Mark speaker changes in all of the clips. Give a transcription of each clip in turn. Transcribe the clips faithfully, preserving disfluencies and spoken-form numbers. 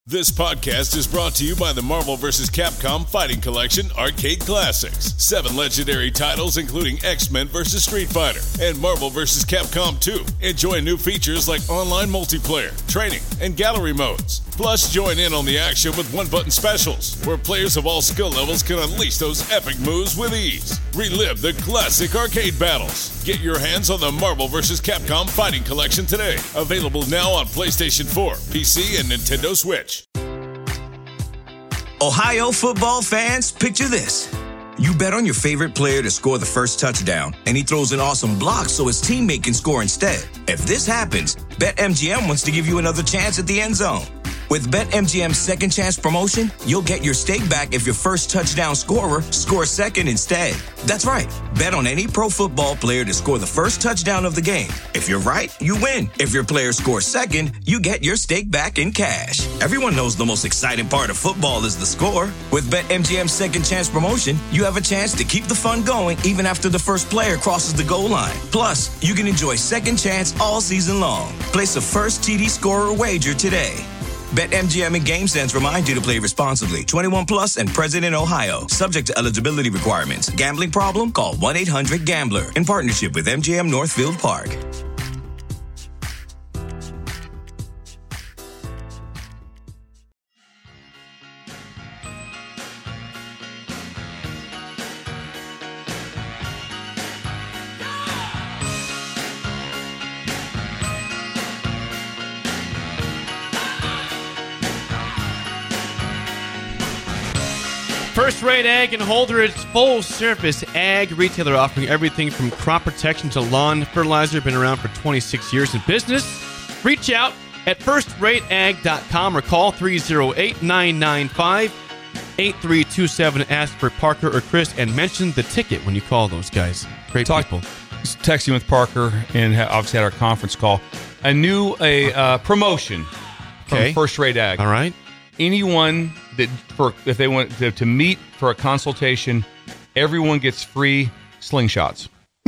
Speaker 1: This podcast is brought to you by the Marvel versus. Capcom Fighting Collection Arcade Classics. Seven legendary titles including X-Men versus. Street Fighter and Marvel versus. Capcom two. Enjoy new features like online multiplayer, training, and gallery modes. Plus, join in on the action with one-button specials, where players of all skill levels can unleash those epic moves with ease. Relive the classic arcade battles. Get your hands on the Marvel versus. Capcom Fighting Collection today. Available now on PlayStation four, P C, and Nintendo Switch.
Speaker 2: Ohio football fans, picture this. You bet on your favorite player to score the first touchdown, and he throws an awesome block so his teammate can score instead. If this happens, BetMGM wants to give you another chance at the end zone. With BetMGM's Second Chance promotion, you'll get your stake back if your first touchdown scorer scores second instead. That's right. Bet on any pro football player to score the first touchdown of the game. If you're right, you win. If your player scores second, you get your stake back in cash. Everyone knows the most exciting part of football is the score. With BetMGM's Second Chance promotion, you have a chance to keep the fun going even after the first player crosses the goal line. Plus, you can enjoy Second Chance all season long. Place a first T D scorer wager today. BetMGM and GameSense remind you to play responsibly. twenty-one plus and present in Ohio. Subject to eligibility requirements. Gambling problem? Call one eight hundred gambler. In partnership with M G M Northfield Park.
Speaker 3: First Rate Ag and Holder, its full-service ag retailer offering everything from crop protection to lawn fertilizer. Been around for twenty-six years in business. Reach out at first rate ag dot com or call three oh eight, nine nine five, eight three two seven. Ask for Parker or Chris and mention the ticket when you call those guys. Great
Speaker 4: Talk,
Speaker 3: people.
Speaker 4: Texting with Parker and obviously had our conference call. I knew a uh, promotion
Speaker 3: Okay.
Speaker 4: from First Rate Ag.
Speaker 3: All right.
Speaker 4: Anyone that for if they want to, to meet for a consultation, everyone gets free slingshots.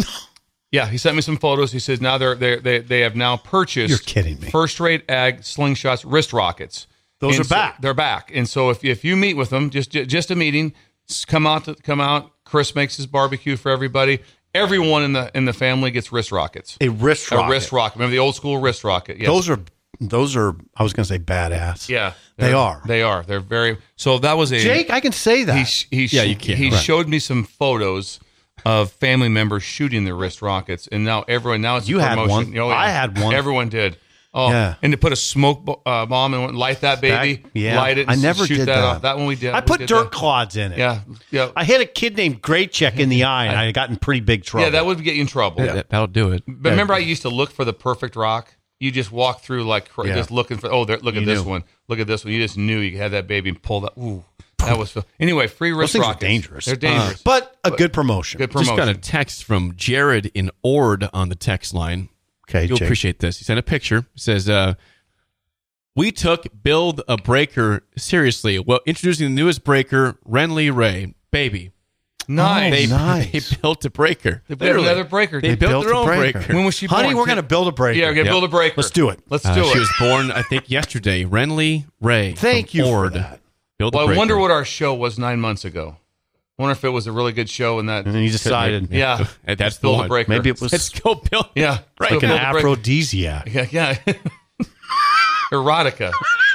Speaker 4: Yeah, he sent me some photos. He says now they're they they they have now purchased.
Speaker 5: You're kidding me.
Speaker 4: First Rate Ag slingshots, wrist rockets.
Speaker 5: Those
Speaker 4: And
Speaker 5: are
Speaker 4: so
Speaker 5: back.
Speaker 4: They're back, and so if if you meet with them, just just a meeting, come out to come out. Chris makes his barbecue for everybody. Everyone in the in the family gets wrist rockets.
Speaker 5: A wrist rocket.
Speaker 4: A wrist rocket. Remember the old school wrist rocket? Yes.
Speaker 5: Those are those are. I was going to say badass.
Speaker 4: Yeah,
Speaker 5: they
Speaker 4: they're-
Speaker 5: are.
Speaker 4: They are. They're very. So that was a
Speaker 5: Jake, I can say that.
Speaker 4: He sh- he sh-
Speaker 3: Yeah, you can.
Speaker 4: He
Speaker 3: Right.
Speaker 4: showed me some photos of family members shooting their wrist rockets, and now everyone now it's a
Speaker 5: You had
Speaker 4: promotion.
Speaker 5: one.
Speaker 4: Oh, yeah.
Speaker 5: I had one.
Speaker 4: Everyone did. Oh,
Speaker 5: Yeah.
Speaker 4: and to put a smoke bo- uh, bomb and light that baby,
Speaker 5: That- yeah.
Speaker 4: light it. And
Speaker 5: I never
Speaker 4: shoot
Speaker 5: did
Speaker 4: that.
Speaker 5: that.
Speaker 4: Off. That one we did.
Speaker 5: I
Speaker 4: We
Speaker 5: put
Speaker 4: did
Speaker 5: dirt
Speaker 4: that.
Speaker 5: clods in it.
Speaker 4: Yeah, yeah,
Speaker 5: I hit a kid named Great Check in the eye, and I got in pretty big trouble.
Speaker 4: yeah. That would get you in trouble.
Speaker 3: That, that'll do it.
Speaker 4: But remember, I used to look for the perfect rock. You just walk through like cr-
Speaker 5: Yeah.
Speaker 4: just looking for. Oh, there, look at
Speaker 5: You
Speaker 4: this
Speaker 5: knew.
Speaker 4: one. Look at this one. You just knew you had that baby and pull that. Ooh, that was fun. Anyway. Free
Speaker 5: Those
Speaker 4: wrist
Speaker 5: things are
Speaker 4: rockets.
Speaker 5: dangerous.
Speaker 4: They're dangerous,
Speaker 5: but a good promotion.
Speaker 4: good
Speaker 3: Just
Speaker 4: promotion.
Speaker 3: got a text from Jared in Ord on the text line.
Speaker 5: Okay,
Speaker 3: You'll
Speaker 5: Jake.
Speaker 3: appreciate this. He sent a picture. It says, uh, we took Build a Breaker seriously. Well, introducing the newest breaker, Renly Ray. Baby.
Speaker 4: Nice.
Speaker 3: They,
Speaker 5: nice.
Speaker 3: they built a breaker.
Speaker 4: They built another breaker.
Speaker 3: They,
Speaker 4: They
Speaker 3: built,
Speaker 5: built
Speaker 3: their
Speaker 5: a
Speaker 3: own
Speaker 5: breaker.
Speaker 3: breaker.
Speaker 4: When was she
Speaker 5: Honey,
Speaker 4: born?
Speaker 5: we're going to build a breaker.
Speaker 4: Yeah, we're gonna
Speaker 3: Yep.
Speaker 4: build a breaker.
Speaker 5: Let's do it.
Speaker 4: Let's
Speaker 3: Uh,
Speaker 4: do
Speaker 3: she
Speaker 4: it.
Speaker 3: was born, I think, yesterday. Renly Ray.
Speaker 5: Thank
Speaker 3: from
Speaker 5: you for
Speaker 3: Ord.
Speaker 5: that.
Speaker 3: Build a
Speaker 4: Well, I
Speaker 3: breaker.
Speaker 4: wonder what our show was nine months ago. I wonder if it was a really good show and that.
Speaker 5: And then you decided
Speaker 4: yeah,
Speaker 3: And that's
Speaker 4: let's
Speaker 3: the
Speaker 4: build
Speaker 3: one.
Speaker 4: a breaker.
Speaker 5: maybe it was
Speaker 3: Let's go build.
Speaker 4: yeah,
Speaker 3: Right.
Speaker 4: let's
Speaker 5: like an
Speaker 4: build a breaker.
Speaker 5: aphrodisiac.
Speaker 4: Yeah, yeah. Erotica.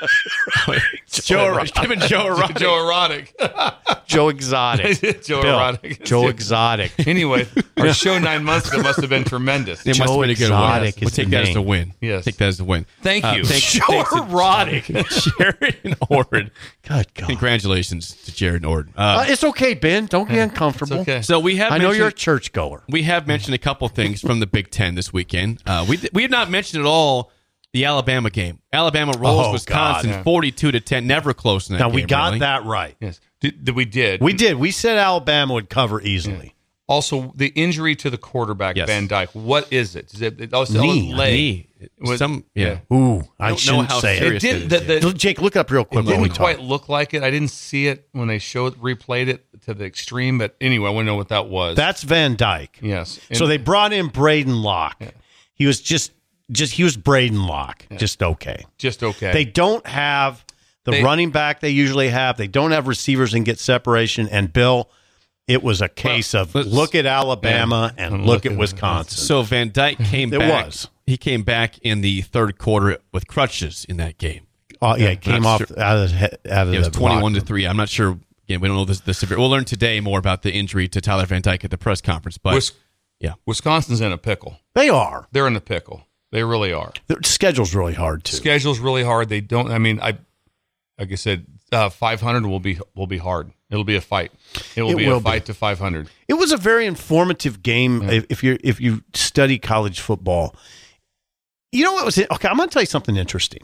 Speaker 3: Joe, Him and Joe Erotic.
Speaker 4: Joe Erotic.
Speaker 5: Joe Exotic.
Speaker 4: Joe
Speaker 5: Bill,
Speaker 4: Erotic.
Speaker 5: Joe Exotic.
Speaker 4: Anyway, our show nine months ago must have been tremendous.
Speaker 3: It must
Speaker 5: Joe
Speaker 3: have been a good
Speaker 5: Exotic
Speaker 3: win. We'll
Speaker 5: is
Speaker 3: take
Speaker 5: the
Speaker 3: that as a
Speaker 5: name.
Speaker 3: win.
Speaker 4: Yes.
Speaker 3: Take that as a win.
Speaker 4: Thank
Speaker 3: Uh,
Speaker 4: you.
Speaker 3: thanks,
Speaker 5: Joe
Speaker 3: thanks to
Speaker 5: Erotic.
Speaker 3: Jared and Ord.
Speaker 5: Good God.
Speaker 3: Congratulations to Jared and Ord. Uh,
Speaker 5: Uh, it's okay, Ben. Don't get uncomfortable.
Speaker 4: It's okay.
Speaker 3: so we have
Speaker 5: I know
Speaker 3: mentioned-
Speaker 5: you're a churchgoer.
Speaker 3: we have mentioned a couple things from the Big Ten this weekend. Uh, we we have not mentioned at all the Alabama game. Alabama rolls
Speaker 5: Oh,
Speaker 3: Wisconsin
Speaker 5: God.
Speaker 3: forty-two to ten. Never close in that
Speaker 5: Now,
Speaker 3: game.
Speaker 5: we got
Speaker 3: really.
Speaker 5: that right.
Speaker 4: Yes, did, did we did.
Speaker 5: We did. We said Alabama would cover easily.
Speaker 4: Also, the injury to the quarterback,
Speaker 3: Yes.
Speaker 4: Van Dyke. What is it? Is it, it oh, it's on
Speaker 5: Knee.
Speaker 4: his leg.
Speaker 3: Knee.
Speaker 4: Was-
Speaker 3: Some yeah.
Speaker 5: Ooh, I,
Speaker 3: don't know
Speaker 5: shouldn't
Speaker 3: how
Speaker 5: say it.
Speaker 3: serious
Speaker 4: It
Speaker 3: it
Speaker 4: did.
Speaker 3: is
Speaker 4: The,
Speaker 3: yet.
Speaker 4: the,
Speaker 5: Jake, look it up real quick.
Speaker 4: It
Speaker 5: while we
Speaker 4: didn't
Speaker 5: talk.
Speaker 4: quite look like it. I didn't see it when they showed replayed it to the extreme. But anyway, I want to know what that was.
Speaker 5: That's Van Dyke.
Speaker 4: yes.
Speaker 5: So
Speaker 4: And-
Speaker 5: they brought in Braden Locke. He was just, just he was Braden Locke. Just okay.
Speaker 4: just okay.
Speaker 5: They don't have the
Speaker 4: they,
Speaker 5: running back they usually have. They don't have receivers and get separation. And Bill, it was a case well, of look at Alabama yeah, and, and look, look at, at Wisconsin.
Speaker 3: So Van Dyke came
Speaker 5: it
Speaker 3: back.
Speaker 5: Was.
Speaker 3: He came back in the third quarter with crutches in that game.
Speaker 5: Oh, yeah, he came off sure. out of, the, out of
Speaker 3: it was
Speaker 5: the
Speaker 3: twenty-one
Speaker 5: block.
Speaker 3: to three. I'm not sure. Again, we don't know the, the severe. We'll learn today more about the injury to Tyler Van Dyke at the press conference. But
Speaker 4: Wis-
Speaker 3: yeah,
Speaker 4: Wisconsin's in a pickle.
Speaker 5: They are.
Speaker 4: They're in a pickle. They really are.
Speaker 5: Their schedule's really hard too.
Speaker 4: Schedule's really hard. They don't. I mean, I like I said, uh, five hundred will be will be hard. It'll be a fight. It will
Speaker 5: it
Speaker 4: be
Speaker 5: will
Speaker 4: a fight
Speaker 5: be.
Speaker 4: to five hundred.
Speaker 5: It was a very informative game. Yeah. If, if you if you study college football, you know what was it? Okay, I'm going to tell you something interesting.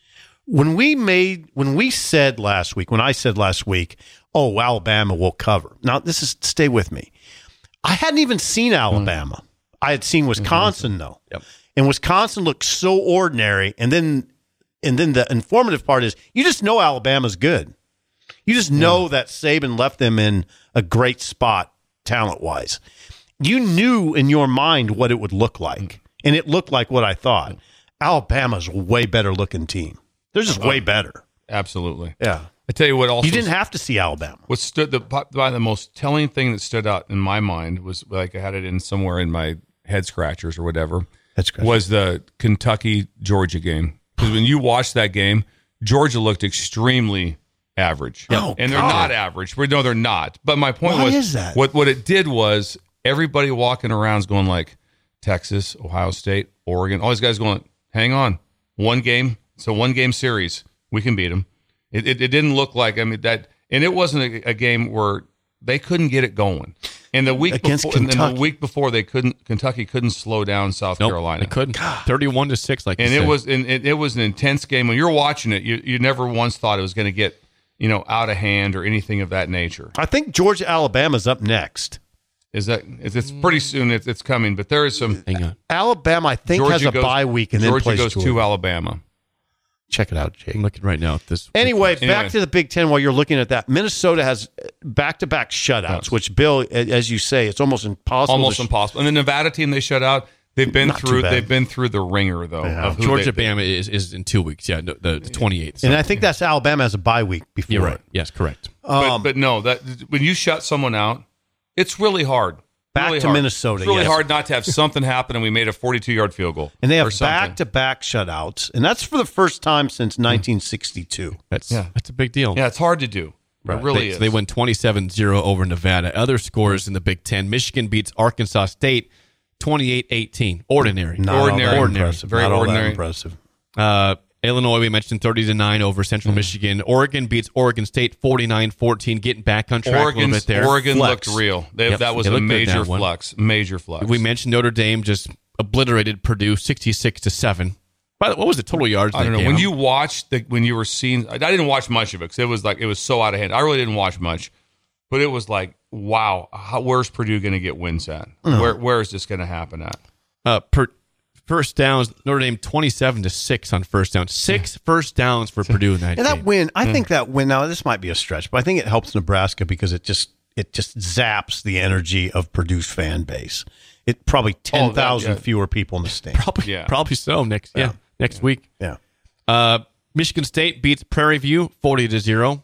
Speaker 5: When we made, when we said last week, when I said last week, oh, Alabama will cover. Now, this is, stay with me. I hadn't even seen Alabama. Mm. I had seen Wisconsin, mm-hmm. though.
Speaker 3: Yep.
Speaker 5: And Wisconsin looked so ordinary. And then, and then the informative part is you just know Alabama's good. You just know yeah. that Saban left them in a great spot talent-wise. You knew in your mind what it would look like. Mm. And it looked like what I thought. Mm. Alabama's a way better looking team. They're just way better.
Speaker 4: Absolutely.
Speaker 5: Yeah.
Speaker 4: I tell you what also.
Speaker 5: You didn't have to see Alabama.
Speaker 4: What stood the, the most telling thing that stood out in my mind was like I had it in somewhere in my head scratchers or whatever.
Speaker 5: Head scratchers.
Speaker 4: Was the Kentucky-Georgia game. Because when you watch that game, Georgia looked extremely average.
Speaker 5: Oh,
Speaker 4: and they're
Speaker 5: God.
Speaker 4: not average. No, they're not. But my point
Speaker 5: Why
Speaker 4: was,
Speaker 5: is that?
Speaker 4: What, what it did was everybody walking around is going like Texas, Ohio State, Oregon. All these guys going, hang on. One game. So one game series, we can beat them. It, it, it didn't look like, I mean, that, and it wasn't a, a game where they couldn't get it going. And the week
Speaker 5: Against
Speaker 4: before, and
Speaker 5: Kentucky.
Speaker 4: the week before, they couldn't. Kentucky couldn't slow down South
Speaker 3: nope,
Speaker 4: Carolina.
Speaker 3: They couldn't. Thirty-one to six, like.
Speaker 4: And
Speaker 3: you
Speaker 4: it
Speaker 3: said.
Speaker 4: was, and it, it was an intense game. When you're watching it, you you never once thought it was going to get, you know, out of hand or anything of that nature.
Speaker 5: I think Georgia Alabama's up next.
Speaker 4: Is that? It's, it's pretty soon. It's, it's coming, but there is some.
Speaker 3: Hang on.
Speaker 5: Alabama, I think,
Speaker 4: Georgia
Speaker 5: has a
Speaker 4: goes,
Speaker 5: bye week and
Speaker 4: Georgia
Speaker 5: then plays
Speaker 4: goes
Speaker 5: Georgia.
Speaker 4: to Alabama.
Speaker 5: Check it out, Jake.
Speaker 3: I'm looking right now at this.
Speaker 5: Anyway,
Speaker 4: Anyway.
Speaker 5: back to the Big Ten while you're looking at that. Minnesota has back-to-back shutouts,
Speaker 4: Yes.
Speaker 5: which, Bill, as you say, it's almost impossible.
Speaker 4: Almost
Speaker 5: to sh-
Speaker 4: impossible. And the Nevada team they shut out. They've been
Speaker 5: Not too
Speaker 4: through.
Speaker 5: bad.
Speaker 4: They've been through the ringer though.
Speaker 5: Yeah.
Speaker 4: Of who
Speaker 3: Georgia,
Speaker 4: they,
Speaker 3: Bama is, is in two weeks. Yeah, no, the twenty-eighth.
Speaker 5: And I think that's Alabama has a bye week before.
Speaker 3: You're right. Yes, correct.
Speaker 4: But,
Speaker 5: Um,
Speaker 4: but no, that when you shut someone out, it's really hard.
Speaker 5: Back
Speaker 4: really
Speaker 5: to
Speaker 4: hard.
Speaker 5: Minnesota,
Speaker 4: It's really
Speaker 5: yes.
Speaker 4: hard not to have something happen, and we made a forty-two yard field goal.
Speaker 5: And they
Speaker 4: or
Speaker 5: have
Speaker 4: something.
Speaker 5: back-to-back shutouts, and that's for the first time since nineteen sixty-two.
Speaker 3: That's
Speaker 4: Yeah.
Speaker 3: that's a big deal.
Speaker 4: Yeah, it's hard to do.
Speaker 5: Right.
Speaker 4: It really
Speaker 3: they,
Speaker 4: is.
Speaker 3: so they win twenty-seven zero over Nevada. Other scores in the Big Ten: Michigan beats Arkansas State twenty-eight eighteen. Ordinary.
Speaker 5: Not all that
Speaker 4: Ordinary.
Speaker 5: impressive.
Speaker 4: Very
Speaker 5: Not all that
Speaker 4: ordinary.
Speaker 5: impressive.
Speaker 3: Uh, Illinois, we mentioned thirty to nine over Central
Speaker 4: Mm-hmm.
Speaker 3: Michigan. Oregon beats Oregon State forty-nine fourteen, getting back on track a
Speaker 4: Oregon's,
Speaker 3: little bit there.
Speaker 4: Oregon
Speaker 5: Flex.
Speaker 4: looked real. They,
Speaker 3: Yep.
Speaker 4: That was
Speaker 3: They
Speaker 4: a
Speaker 3: looked good in
Speaker 4: major
Speaker 3: that one.
Speaker 4: flux. Major flux.
Speaker 3: We mentioned Notre Dame just obliterated Purdue sixty-six to seven. By the way, what was the total yards? in
Speaker 4: I don't
Speaker 3: that
Speaker 4: know.
Speaker 3: game?
Speaker 4: When you watched the when you were seeing, I didn't watch much of it because it was like it was so out of hand. I really didn't watch much, but it was like, wow, how, where's Purdue going to get wins at? Where where is this going to happen at?
Speaker 3: uh, per, first downs, Notre Dame twenty-seven to six on first down. Six first downs for Purdue in that
Speaker 5: And
Speaker 3: game.
Speaker 5: that win, I think that win, now this might be a stretch, but I think it helps Nebraska because it just it just zaps the energy of Purdue's fan base. It probably ten thousand
Speaker 4: yeah.
Speaker 5: fewer people in the stand.
Speaker 3: Probably,
Speaker 4: Yeah.
Speaker 3: probably so. Next, yeah,
Speaker 5: Yeah.
Speaker 3: next week.
Speaker 5: Yeah.
Speaker 3: Uh, Michigan State beats Prairie View forty to zero.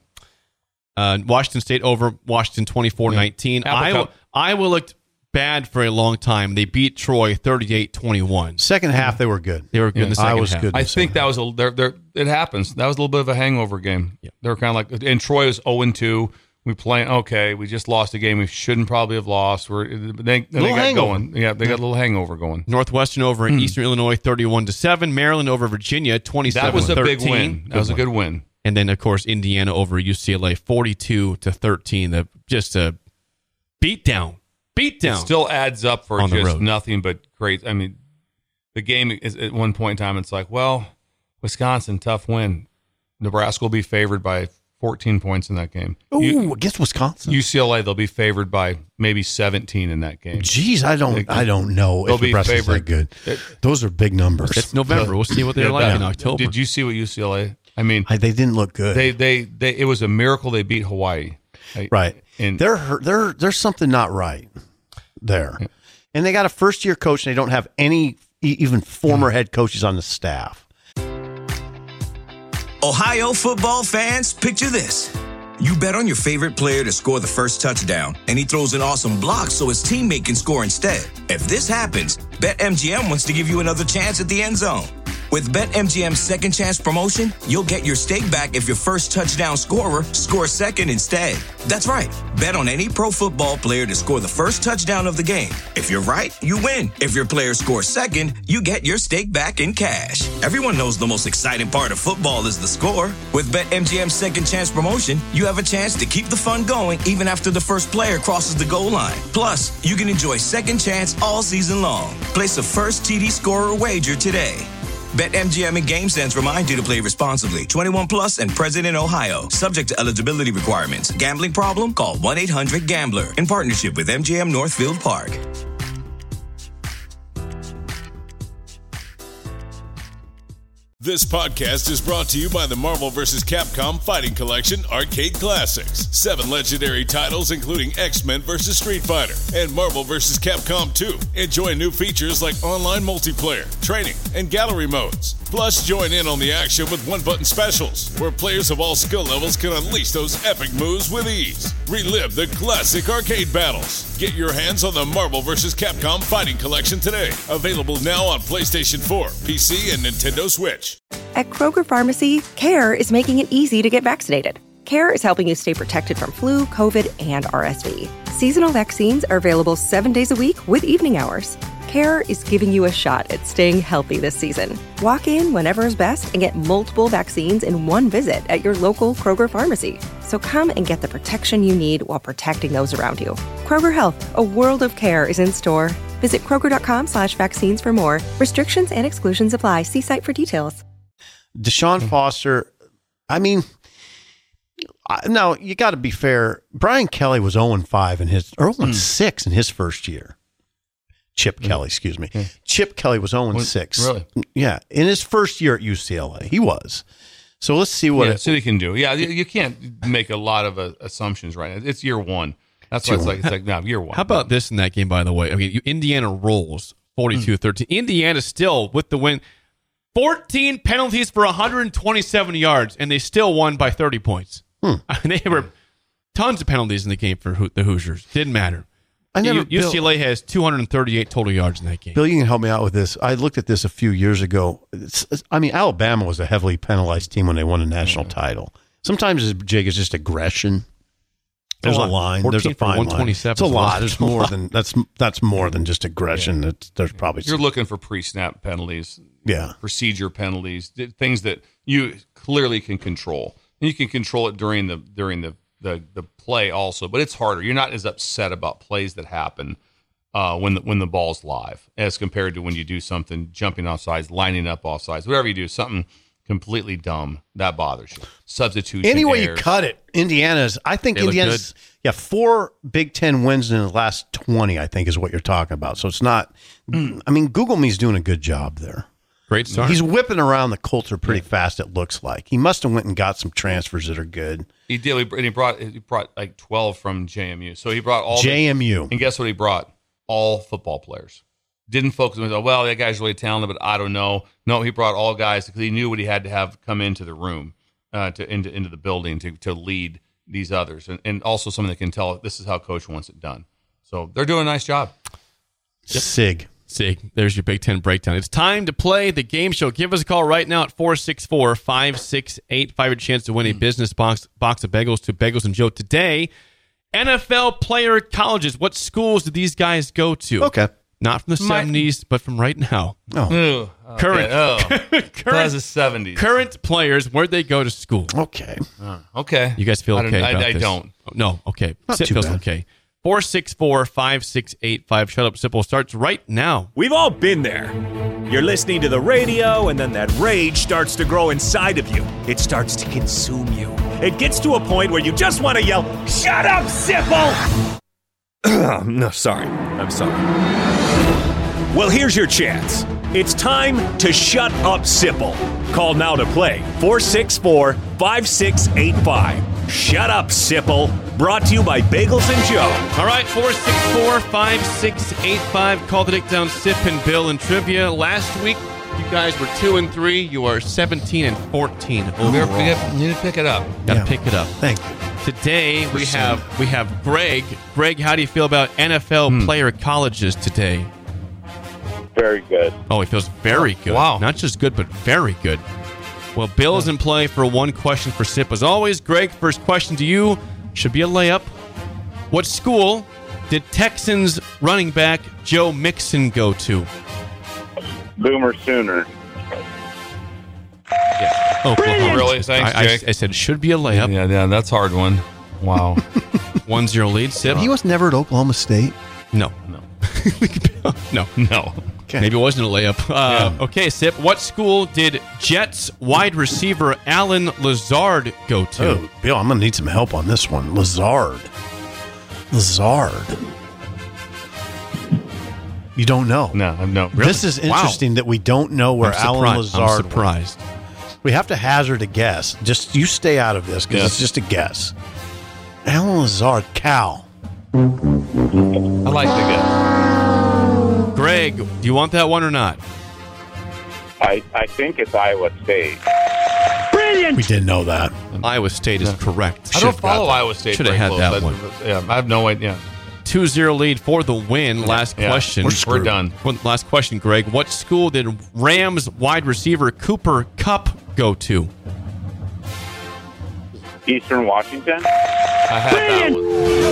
Speaker 3: Uh, Washington State over Washington twenty-four nineteen.
Speaker 4: Apple
Speaker 3: Iowa,
Speaker 4: Cup.
Speaker 3: Iowa looked bad for a long time. They beat Troy thirty-eight twenty-one.
Speaker 5: Second half, they were good.
Speaker 3: They were good in the second
Speaker 5: Iowa's
Speaker 3: half.
Speaker 5: good. in
Speaker 4: I
Speaker 5: the
Speaker 4: think
Speaker 5: second
Speaker 4: that was a there. There it happens. That was a little bit of a hangover game.
Speaker 3: Yeah.
Speaker 4: They were kind of like, and Troy was zero and two. We playing okay. We just lost a game we shouldn't probably have lost. We're they, then they got
Speaker 5: hangover.
Speaker 4: going. Yeah, they got a little hangover going.
Speaker 3: Northwestern over in Eastern Illinois thirty-one to seven. Maryland over Virginia twenty-seven
Speaker 4: That was a
Speaker 3: thirteen.
Speaker 4: big win. That was a good win.
Speaker 3: And then, of course, Indiana over U C L A forty-two to thirteen. The, just a beat down. Beat down.
Speaker 4: It still adds up for
Speaker 3: On the
Speaker 4: just
Speaker 3: road.
Speaker 4: nothing but great. I mean, the game is at one point in time, it's like, well, Wisconsin, tough win. Nebraska will be favored by fourteen points in that game.
Speaker 5: Ooh,
Speaker 4: U-
Speaker 5: against Wisconsin.
Speaker 4: U C L A, they'll be favored by maybe seventeen in that game.
Speaker 5: Jeez, I don't, I don't know
Speaker 4: They'll
Speaker 5: if
Speaker 4: be
Speaker 5: Nebraska's that
Speaker 4: favored.
Speaker 5: good.
Speaker 4: It-
Speaker 5: Those are big numbers.
Speaker 3: It's November. We'll see what they're
Speaker 4: Yeah,
Speaker 3: like
Speaker 4: that-
Speaker 3: in October.
Speaker 4: Did you see what U C L A? I mean,
Speaker 5: I, they didn't look good.
Speaker 4: they, they, they, it was a miracle they beat Hawaii. I-
Speaker 5: right.
Speaker 4: And
Speaker 5: they're hurt- they're there's something not right there, and they got a first year coach, and they don't have any e- even former head coaches on the staff.
Speaker 2: Ohio football fans, picture this. You bet on your favorite player to score the first touchdown, and he throws an awesome block so his teammate can score instead. If this happens, BetMGM wants to give you another chance at the end zone. With BetMGM's second chance promotion, you'll get your stake back if your first touchdown scorer scores second instead. That's right. Bet on any pro football player to score the first touchdown of the game. If you're right, you win. If your player scores second, you get your stake back in cash. Everyone knows the most exciting part of football is the score. With BetMGM's second chance promotion, you have a chance to keep the fun going even after the first player crosses the goal line. Plus, you can enjoy second chance all season long. Place a first T D scorer wager today. BetMGM and GameSense remind you to play responsibly. twenty-one plus and present in Ohio. Subject to eligibility requirements. Gambling problem? Call one eight hundred gambler. In partnership with M G M Northfield Park.
Speaker 1: This podcast is brought to you by the Marvel versus. Capcom Fighting Collection Arcade Classics. Seven legendary titles including X-Men versus. Street Fighter and Marvel versus. Capcom two. Enjoy new features like online multiplayer, training, and gallery modes. Plus, join in on the action with one-button specials, where players of all skill levels can unleash those epic moves with ease. Relive the classic arcade battles. Get your hands on the Marvel versus. Capcom Fighting Collection today. Available now on PlayStation four, P C, and Nintendo Switch.
Speaker 6: At Kroger Pharmacy, CARE is making it easy to get vaccinated. CARE is helping you stay protected from flu, COVID, and R S V. Seasonal vaccines are available seven days a week with evening hours. CARE is giving you a shot at staying healthy this season. Walk in whenever is best and get multiple vaccines in one visit at your local Kroger Pharmacy. So come and get the protection you need while protecting those around you. Kroger Health, a world of care is in store. Visit Kroger.com slash vaccines for more. Restrictions and exclusions apply. See site for details.
Speaker 5: Deshaun Foster, I mean, I, now you got to be fair. Brian Kelly was oh and five in his, or oh and six in his first year. Chip mm. Kelly, excuse me. Mm. Chip Kelly was oh and six.
Speaker 4: Really?
Speaker 5: Yeah, in his first year at U C L A, he was. So let's see what
Speaker 4: yeah,
Speaker 5: it,
Speaker 4: so he can do. Yeah, you, you can't make a lot of uh, assumptions right now. It's year one. That's why it's like, it's like, no, year one.
Speaker 3: How about this in that game, by the way? I mean, you, Indiana rolls forty-two thirteen. Mm. Indiana still with the win. fourteen penalties for one hundred twenty-seven yards, and they still won by thirty points. Hmm. I mean, there were tons of penalties in the game for the Hoosiers. Didn't matter.
Speaker 5: I never,
Speaker 3: U C L A Bill, has two hundred thirty-eight total yards in that game.
Speaker 5: Bill, you can help me out with this. I looked at this a few years ago. It's, I mean, Alabama was a heavily penalized team when they won a national mm-hmm. title. Sometimes, Jake, it's just aggression. There's a, a line. There's a fine line. It's a lot. There's more than that's. That's more than just aggression. Yeah. It's, there's probably
Speaker 4: you're
Speaker 5: some,
Speaker 4: looking for pre-snap penalties.
Speaker 5: Yeah,
Speaker 4: procedure penalties, things that you clearly can control, and you can control it during the during the the, the play also. But it's harder. You're not as upset about plays that happen uh, when the, when the ball's live as compared to when you do something jumping off sides, lining up off sides, whatever you do, something completely dumb that bothers you. Substitution.
Speaker 5: Any way
Speaker 4: errors.
Speaker 5: You cut it, Indiana's. I think
Speaker 3: they
Speaker 5: Indiana's. Yeah, four Big Ten wins in the last twenty. I think is what you're talking about. So it's not. Mm. I mean, Google Me's doing a good job there.
Speaker 3: Great start.
Speaker 5: He's whipping around the culture pretty yeah. fast. It looks like he must have went and got some transfers that are good.
Speaker 4: He did. And he brought he brought like twelve from J M U. So he brought all
Speaker 5: J M U.
Speaker 4: The, and guess what? He brought all football players. Didn't focus on, oh, well, that guy's really talented, but I don't know. No, he brought all guys because he knew what he had to have come into the room, uh, to into into the building to to lead these others, and, and also someone that can tell this is how coach wants it done. So they're doing a nice job.
Speaker 5: Yep. Sig.
Speaker 3: Sig. There's your Big Ten breakdown. It's time to play the game show. Give us a call right now at four six four, five six eight five. A chance to win a business box box of bagels to Bagels and Joe today. N F L player colleges. What schools do these guys go to?
Speaker 5: Okay.
Speaker 3: Not from the My, seventies, but from right now.
Speaker 5: Oh.
Speaker 4: Ooh, okay. Current. Oh. current the seventies.
Speaker 3: Current players, where'd they go to school?
Speaker 5: Okay.
Speaker 4: Uh, okay.
Speaker 3: You guys feel okay
Speaker 4: I,
Speaker 3: about
Speaker 4: I, I
Speaker 3: this?
Speaker 4: don't.
Speaker 3: No, okay.
Speaker 5: Not
Speaker 3: Sit
Speaker 5: too
Speaker 3: feels
Speaker 5: bad.
Speaker 3: okay. four six four, five six eight five. Shut Up Simple starts right now.
Speaker 7: We've all been there. You're listening to the radio, and then that rage starts to grow inside of you. It starts to consume you. It gets to a point where you just want to yell, "Shut up, Sipple!" No, sorry. I'm sorry. Well, here's your chance. It's time to shut up, Sipple. Call now to play four six four, five six eight five. Shut up, Sipple. Brought to you by Bagels and Joe.
Speaker 3: All right, four six four, five six eight five. Call the Dick Down Sip and Bill and Trivia. Last week, You guys were two and three. You are seventeen and fourteen
Speaker 4: We
Speaker 3: overall.
Speaker 4: need to pick it up.
Speaker 3: Got to
Speaker 5: Yeah.
Speaker 3: pick it up.
Speaker 5: Thank you.
Speaker 3: Today we have we have Greg. Greg, how do you feel about N F L
Speaker 4: Hmm.
Speaker 3: player colleges today?
Speaker 8: Very good.
Speaker 3: Oh, he feels very good.
Speaker 4: wow.
Speaker 3: Not just good, but very good. Well, Bill is in play for one question for Sip. As always, Greg, first question to you. Should be a layup. What school did Texans running back Joe Mixon go to?
Speaker 8: Boomer Sooner.
Speaker 3: Oh,
Speaker 4: Really? Thanks,
Speaker 3: I, I,
Speaker 4: Jake.
Speaker 3: I said should be a layup.
Speaker 4: Yeah, yeah, that's a hard one. Wow.
Speaker 3: One zero lead. Sip.
Speaker 5: He was never at Oklahoma State.
Speaker 3: No. No. no.
Speaker 4: no.
Speaker 5: Okay.
Speaker 3: Maybe it wasn't a layup. Uh, Okay, Sip. What school did Jets wide receiver Alan Lazard go to?
Speaker 5: Oh, Bill, I'm going to need some help on this one. Lazard. Lazard. You don't know.
Speaker 4: No, no.
Speaker 5: This is
Speaker 3: Wow.
Speaker 5: interesting that we don't know where
Speaker 3: I'm
Speaker 5: Alan
Speaker 3: surprised. I'm
Speaker 5: Lazard went.
Speaker 3: surprised.
Speaker 5: We have to hazard a guess. Just you stay out of this because
Speaker 4: Yeah.
Speaker 5: it's just a guess. Alan Lazard, Cal.
Speaker 4: I like the guess.
Speaker 3: Greg, do you want that one or not?
Speaker 8: I, I think it's Iowa State.
Speaker 5: We didn't know that.
Speaker 3: Iowa State is correct.
Speaker 4: I don't follow Iowa State.
Speaker 3: Should have
Speaker 4: very
Speaker 3: had
Speaker 4: close.
Speaker 3: that
Speaker 4: I-
Speaker 3: one.
Speaker 4: Yeah, I have no idea.
Speaker 3: two zero lead for the win. Last
Speaker 4: Yeah,
Speaker 3: question.
Speaker 4: we're screwed. We're done.
Speaker 3: One- Last question, Greg. What school did Rams wide receiver Cooper Kupp go to?
Speaker 8: Eastern Washington.
Speaker 4: I had that one.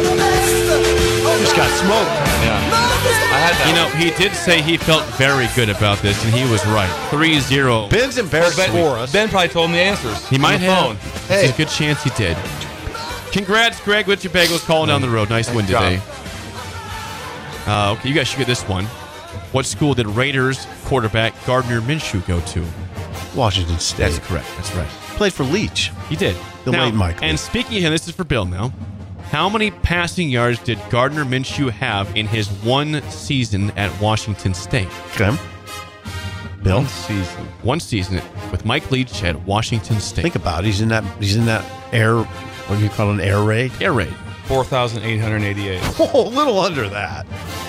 Speaker 5: Just got smoked.
Speaker 4: Yeah. I had that
Speaker 3: You know,
Speaker 4: one.
Speaker 3: he did say he felt very good about this, and he was right. three zero.
Speaker 5: Ben's embarrassed
Speaker 4: Ben,
Speaker 5: for us.
Speaker 4: Ben probably told him the answers.
Speaker 3: He
Speaker 4: on
Speaker 3: might
Speaker 4: the
Speaker 3: have.
Speaker 4: phone.
Speaker 3: There's a good chance he did. Congrats, Greg, with your bagels calling down the road. Nice win
Speaker 4: job.
Speaker 3: today. Uh, okay, you guys should get this one. What school did Raiders quarterback Gardner Minshew go to?
Speaker 5: Washington State.
Speaker 3: That's correct. That's right.
Speaker 5: Played for Leach.
Speaker 3: He did.
Speaker 5: The
Speaker 3: Now,
Speaker 5: late Mike Lee.
Speaker 3: And speaking of him, this is for Bill now. How many passing yards did Gardner Minshew have in his one season at Washington State?
Speaker 5: Okay. Bill,
Speaker 4: One season.
Speaker 3: One season with Mike Leach at Washington State.
Speaker 5: think about it. He's in that. He's in that air. What do you call it? An air raid?
Speaker 3: Air raid.
Speaker 4: four thousand eight hundred eighty-eight.
Speaker 5: Oh, a little under that.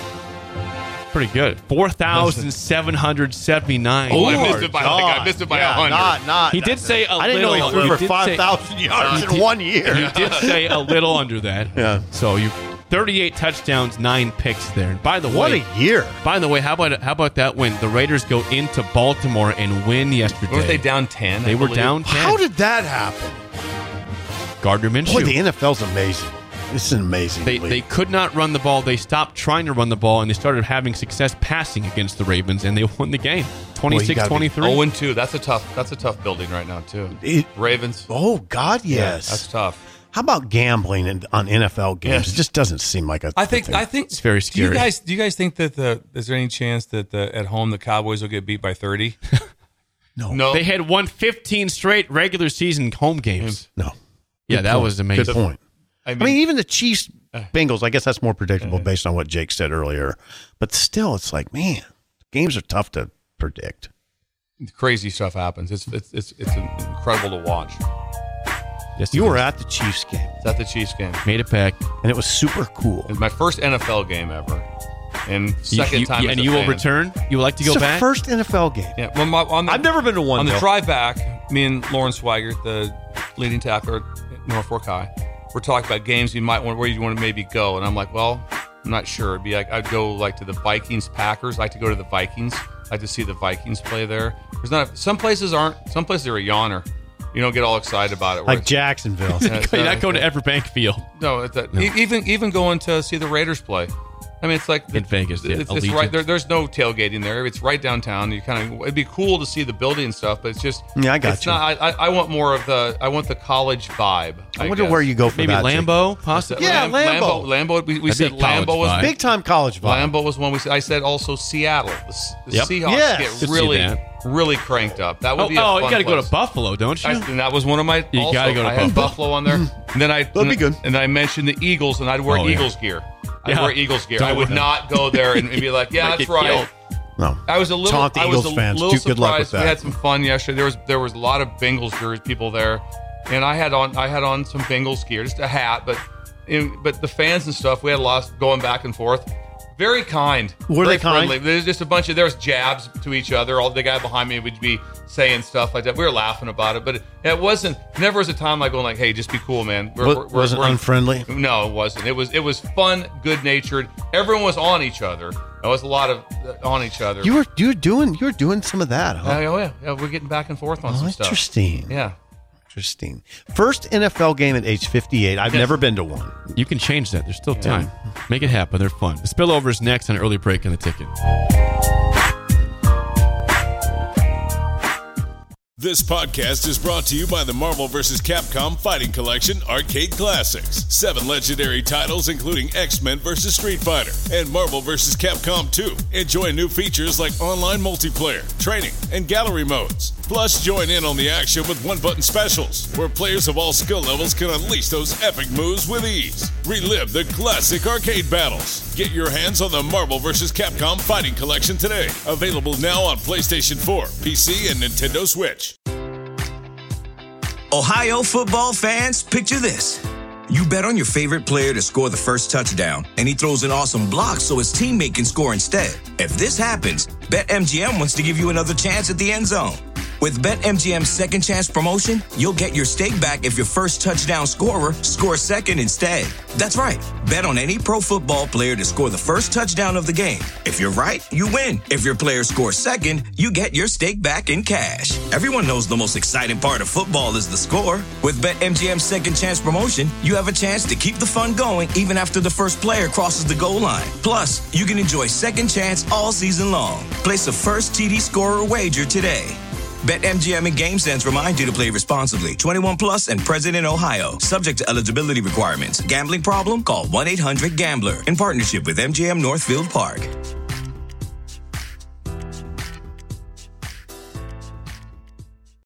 Speaker 3: Pretty good. four thousand seven hundred seventy-nine.
Speaker 4: Oh, I missed it by like, I missed it by
Speaker 5: yeah,
Speaker 4: one hundred.
Speaker 5: Not, not.
Speaker 3: He did say a
Speaker 5: I didn't
Speaker 3: little.
Speaker 5: know he threw
Speaker 3: he
Speaker 5: for
Speaker 3: did
Speaker 5: five
Speaker 3: say-
Speaker 5: thousand yards
Speaker 3: He
Speaker 5: in
Speaker 3: did-
Speaker 5: one year.
Speaker 3: He did say a little under that.
Speaker 5: Yeah.
Speaker 3: So you thirty-eight touchdowns, nine picks there. And by the
Speaker 5: What
Speaker 3: way,
Speaker 5: a year!
Speaker 3: by the way, how about how about that win? The Raiders go into Baltimore and win yesterday.
Speaker 4: Weren't they down ten?
Speaker 3: They
Speaker 4: I
Speaker 3: were
Speaker 4: believe?
Speaker 3: down ten.
Speaker 5: How did that happen?
Speaker 3: Gardner Minshew?
Speaker 5: Boy, the N F L's amazing. This is an amazing.
Speaker 3: They,
Speaker 5: league.
Speaker 3: they could not run the ball. They stopped trying to run the ball, and they started having success passing against the Ravens, and they won the game, twenty-six twenty-three.
Speaker 4: Oh and two. That's a tough. That's a tough building right now too.
Speaker 5: It-
Speaker 4: Ravens.
Speaker 5: oh God,
Speaker 4: Yeah,
Speaker 5: yes.
Speaker 4: that's tough.
Speaker 5: How about gambling in, on N F L games?
Speaker 4: Yes.
Speaker 5: It just doesn't seem like a.
Speaker 4: I think.
Speaker 5: thing.
Speaker 4: I think
Speaker 3: It's very
Speaker 4: Do you
Speaker 3: scary.
Speaker 4: guys? Do you guys think that the? Is there any chance that the, at home the Cowboys will get beat by thirty?
Speaker 5: no,
Speaker 4: No.
Speaker 3: They had won fifteen straight regular season home games.
Speaker 5: no.
Speaker 3: Yeah,
Speaker 5: Good
Speaker 3: that
Speaker 5: point.
Speaker 3: was amazing.
Speaker 5: Good point.
Speaker 4: I
Speaker 5: I
Speaker 4: mean,
Speaker 5: mean, even the Chiefs, Bengals. I guess that's more predictable based on what Jake said earlier. But still, it's like, man, games are tough to predict.
Speaker 4: crazy stuff happens. It's it's it's, it's incredible to watch.
Speaker 3: Yes,
Speaker 5: You
Speaker 3: it
Speaker 5: were
Speaker 3: is.
Speaker 5: at the Chiefs game,
Speaker 4: It's at the Chiefs game.
Speaker 3: Made it back.
Speaker 5: and it was super cool.
Speaker 4: It was my first N F L game ever, and
Speaker 3: You-
Speaker 4: second
Speaker 3: you-
Speaker 4: time.
Speaker 3: and
Speaker 4: as a
Speaker 3: you will
Speaker 4: fan.
Speaker 3: return? You would like to
Speaker 5: It's
Speaker 3: go
Speaker 5: the
Speaker 3: back?
Speaker 5: first N F L game.
Speaker 4: Yeah, well, my, on the,
Speaker 5: I've never been to one.
Speaker 4: on the
Speaker 5: Bill.
Speaker 4: drive back, me and Lauren Swigert, the leading tackler at Norfolk High, we're talking about games you might want where you want to maybe go, and I'm like, well, I'm not sure. It'd be like I'd go like to the Vikings Packers. I like to go to the Vikings. I like to see the Vikings play there. There's not some places aren't. Some places are a yawner. You don't get all excited about it. where
Speaker 5: like
Speaker 4: it's-
Speaker 5: Jacksonville.
Speaker 4: yeah, it's
Speaker 3: You're
Speaker 4: not-
Speaker 3: not going to Everbank Field.
Speaker 4: No, it's a, e- even even going to see the Raiders play. I mean, it's like
Speaker 3: In Vegas, yeah,
Speaker 4: It's, it's
Speaker 3: Allegiant.
Speaker 4: right there. There's no tailgating there. It's right downtown. You kind of it'd be cool to see the building and stuff, but it's just
Speaker 5: Yeah, I got
Speaker 4: it's
Speaker 5: you.
Speaker 4: Not, I, I I want more of the I want the college vibe.
Speaker 5: I
Speaker 4: I
Speaker 5: wonder
Speaker 4: guess.
Speaker 5: where you go for
Speaker 3: Maybe
Speaker 5: that. Jake.
Speaker 3: Lambeau, possibly?
Speaker 5: Yeah,
Speaker 4: Lam-
Speaker 5: Lambeau.
Speaker 4: Lambeau. We, we
Speaker 3: That'd
Speaker 4: said
Speaker 3: be college
Speaker 4: Lambeau was
Speaker 3: vibe.
Speaker 5: Big time college vibe.
Speaker 4: Lambeau was one. We said, I said also Seattle. The, S- the
Speaker 3: Yep.
Speaker 4: Seahawks
Speaker 5: Yes.
Speaker 4: get
Speaker 3: Could see
Speaker 4: really
Speaker 3: that.
Speaker 4: really cranked up. That would
Speaker 3: Oh,
Speaker 4: be a
Speaker 3: oh
Speaker 4: fun
Speaker 3: you got to go
Speaker 4: place.
Speaker 3: to Buffalo, don't you?
Speaker 4: I, and that was one of my.
Speaker 3: You
Speaker 4: also,
Speaker 3: gotta go to
Speaker 4: I had
Speaker 3: Buffalo.
Speaker 4: Buffalo on there. And then I
Speaker 5: That'd be good.
Speaker 4: And I mentioned the Eagles, and I'd wear
Speaker 3: Oh, yeah.
Speaker 4: Eagles gear. I'd
Speaker 3: Yeah.
Speaker 4: wear Eagles gear.
Speaker 3: Don't
Speaker 4: I would
Speaker 3: wear-
Speaker 4: not go there and, and be like, "Yeah,
Speaker 3: Might
Speaker 4: that's
Speaker 3: get
Speaker 4: right."
Speaker 3: killed.
Speaker 5: No.
Speaker 4: I was a little.
Speaker 5: Taunt the
Speaker 4: I was
Speaker 5: Eagles
Speaker 4: a
Speaker 5: fans.
Speaker 4: little
Speaker 5: Do good luck with
Speaker 4: surprised.
Speaker 5: that.
Speaker 4: We had some fun yesterday. There was there was a lot of Bengals jersey people there, and I had on I had on some Bengals gear, just a hat, but. But the fans and stuff, we had a lot going back and forth. Very kind.
Speaker 5: Were
Speaker 4: very
Speaker 5: they kind?
Speaker 4: friendly. There's just a bunch of, there was jabs to each other. All the guy behind me would be saying stuff like that. We were laughing about it, but it, it wasn't, never was a time like going like, hey, just be cool, man. We're,
Speaker 5: What,
Speaker 4: we're, we're,
Speaker 5: wasn't
Speaker 4: we're,
Speaker 5: unfriendly?
Speaker 4: No, it wasn't. It was it was fun, good-natured. Everyone was on each other. There was a lot of uh, on each other.
Speaker 5: You were you were doing you were doing some of that, huh?
Speaker 4: Uh, oh, yeah. yeah. We're getting back and forth on
Speaker 5: Oh,
Speaker 4: some stuff.
Speaker 5: interesting.
Speaker 4: Yeah.
Speaker 5: Interesting. First N F L game at age fifty-eight. I've
Speaker 4: Yes.
Speaker 5: never been to one.
Speaker 3: You can change that. There's still time. Make it happen. They're fun. The spillover is next on Early Break on the Ticket.
Speaker 1: This podcast is brought to you by the Marvel versus. Capcom Fighting Collection Arcade Classics. Seven legendary titles including X-Men versus. Street Fighter and Marvel versus. Capcom two. Enjoy new features like online multiplayer, training, and gallery modes. Plus, join in on the action with one-button specials, where players of all skill levels can unleash those epic moves with ease. Relive the classic arcade battles. Get your hands on the Marvel versus. Capcom Fighting Collection today. Available now on PlayStation four, P C, and Nintendo Switch.
Speaker 2: Ohio football fans, picture this. You bet on your favorite player to score the first touchdown, and he throws an awesome block so his teammate can score instead. If this happens, BetMGM wants to give you another chance at the end zone. With BetMGM's Second Chance promotion, you'll get your stake back if your first touchdown scorer scores second instead. That's right. Bet on any pro football player to score the first touchdown of the game. If you're right, you win. If your player scores second, you get your stake back in cash. Everyone knows the most exciting part of football is the score. With BetMGM's Second Chance promotion, you have a chance to keep the fun going even after the first player crosses the goal line. Plus, you can enjoy Second Chance all season long. Place a first T D scorer wager today. BetMGM and GameSense remind you to play responsibly. twenty-one plus and present in Ohio. Subject to eligibility requirements. Gambling problem? Call one eight hundred gambler in partnership with M G M Northfield Park.